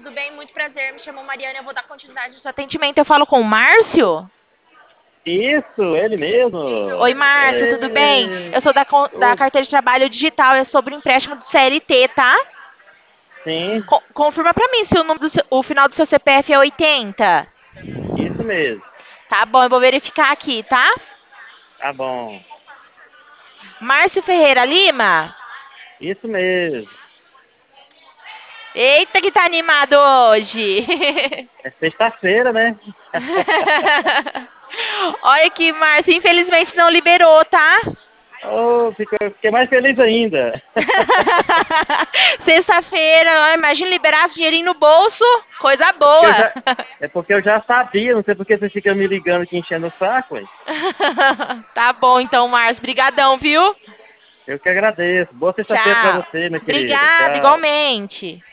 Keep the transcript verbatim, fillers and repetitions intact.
tudo bem? Muito prazer. Me chamo Mariana, eu vou dar continuidade ao seu atendimento. Eu falo com o Márcio? Isso, ele mesmo. Oi, Márcio, tudo bem? É, Eu sou da, con- da ô, carteira de trabalho digital, é sobre o empréstimo do C L T, tá? sim, Co- confirma pra mim se o, número do seu- o final do seu C P F é oitenta. isso mesmo. Tá bom, eu vou verificar aqui, tá? Tá bom. Márcio Ferreira Lima? Isso mesmo. Eita, que tá animado hoje! É sexta-feira, né? Olha aqui, Márcio, infelizmente não liberou, tá? Oh, fico- fiquei mais feliz ainda. Sexta-feira, ó, imagina liberar dinheirinho no bolso, coisa É porque eu boa. já, é porque eu já sabia, não sei por que você fica me ligando aqui enchendo o saco, hein? Tá bom então, Márcio, brigadão, viu? Eu que agradeço. Boa sexta-feira pra Tchau. você, minha querida. Obrigada, Tchau. igualmente.